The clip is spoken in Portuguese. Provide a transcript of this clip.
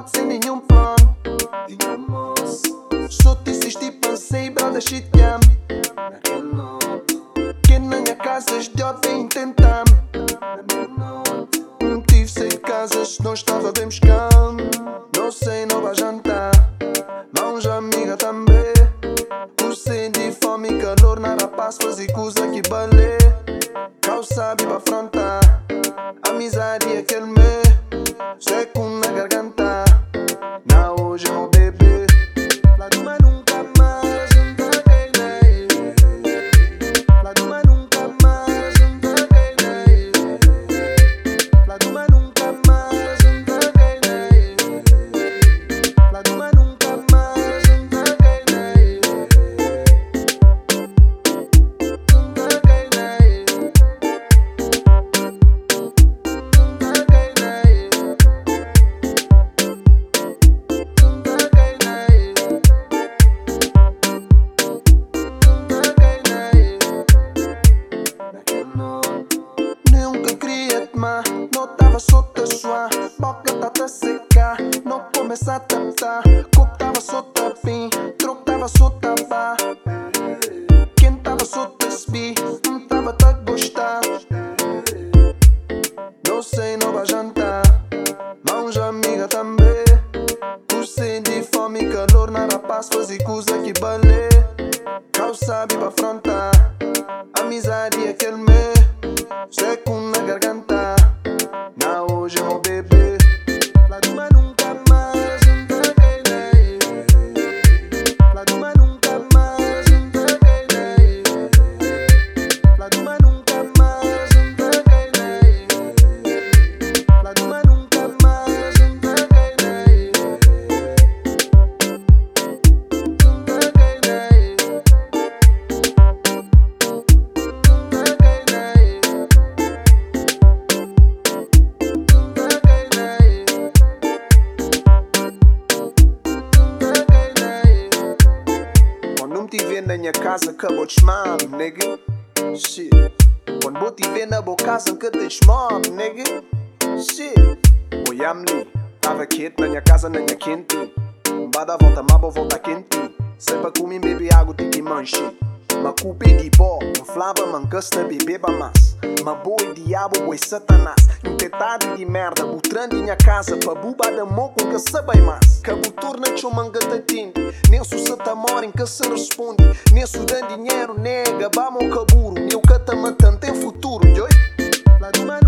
noite sem nenhum plano. Só te assisti, pensei, brother, shit, yeah. Que na minha casa este idiota vem tentar. Tive 6 casas, não estava bem buscando. Não sei, não vai jantar. Mãos amiga também. Você de fome e calor, nada passa, fazer coisa que balé. Calça sabe pra afrontar. Amizade é aquele me seco na garganta. Não, hoje meu bebê. Lá de mais nunca mais entreguei. Lá de mais nunca mais entreguei. Lá de mais nunca mais entreguei. Lá de mais nunca mais entreguei. Nunca queria tomar, não tava só a suar. Boca tá a secar, não começa a tapar. Coco tava só tapim, troco tava só tapar. Quem tava só a subir, não tava a gostar. Não sei, não vai jantar. Mãos amiga também. Você de fome e calor, nada passa, fazer coisa que balé. Calça sabe pra afrontar. Amizade é aquele me seco na garganta. Não, hoje meu bebê. Lá de mais nunca mais entreguei. Lá de mais nunca mais entreguei. Lá de mais nunca mais entreguei. Lá de mais nunca mais entreguei. Quando te ver na minha casa, acabou de chamar, nigga. Shit. Quando vou te ver na boa casa, que te chamar, nigga. Shit. Oi, Amli. Tava quieto na minha casa, na minha quente. Bada volta, mabo volta quente. Sempre comi, bebe água, te manche. Ma culpa de bó, não flava, mancaste, bebeba mas. Ma boi diabo, boi satanás. Um tetado de merda, butrando em minha casa. Pa buba da moco, que sabe mais. Que buturna tchou manga da tinte. Nem su sata mora em que se responde. Nem su dan dinheiro, nega, bamo caburo. Meu cata matando tem futuro, joy.